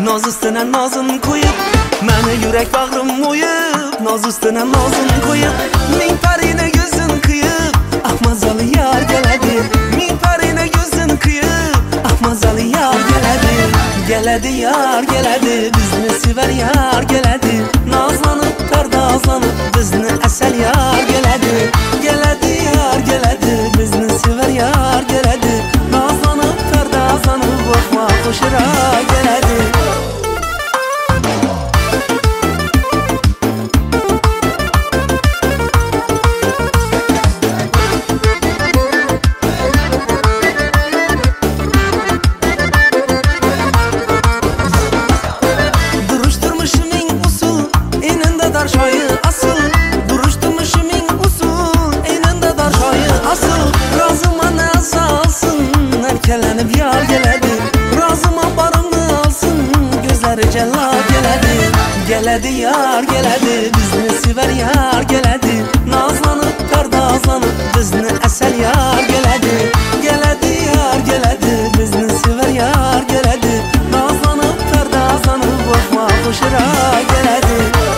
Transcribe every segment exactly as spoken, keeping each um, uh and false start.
naz üstüne nazın koyup, meni yürek bağrım oyup, naz üstüne nazın koyup, min parine gözün kıyıp, ah mazalı yar geledi. Min parine gözün kıyıp, ah mazalı yar geledi. Geledi yar geledi, bizni sever yar geledi. Nazlanıp kardazlanıp, bizni esel yar geledi. Geledi yar geledi, bizni sever yar geledi. Nazlanıp kardazlanıp, bakma koşura geledi. Şayı asıl duruşturmuşumun usul, eninde dar şayı asıl. Razıma ne salsın, erkelenip yar geledi. Razıma barını alsın, gözleri celal geledi. Geledi yar geledi, bizni sever yar geledi. Nazlanıp kardazlanıp, bizni esel yar geledi. Geledi yar geledi, bizni sever yar geledi. Nazlanıp kardazlanıp, bakma koşura geledi.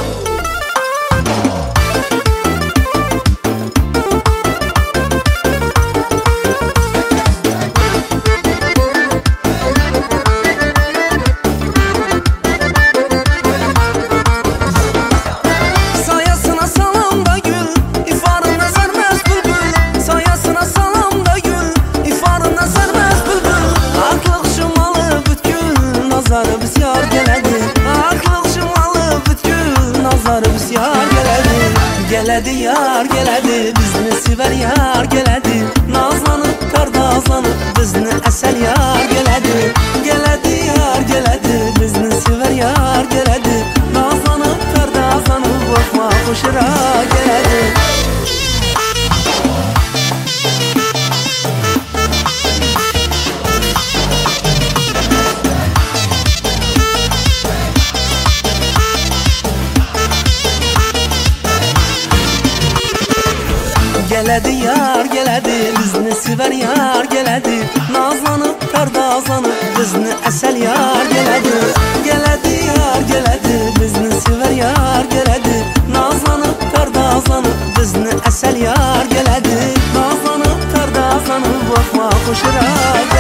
Nazarı biz yar geledi, aklım şumalı bütkün. Nazarı biz yar geledi. Geledi yar geledi, bizni sever yar geledi. Nazlanıp kardazlanıp, bizni esel yar geledi. Geledi yar geledi, bizni sever yar geledi. Nazlanıp kardazlanıp, bakma koşura geledi. Geledi yar geledi, bizni sever yar geledi. Nazlanıp kardazlanıp, bizni esel yar geledi. Geledi yar geledi, bizni sever yar geledi. Nazlanıp kardazlanıp, bizni esel yar geledi. Nazlanıp kardazlanıp, bakma koşura geledi.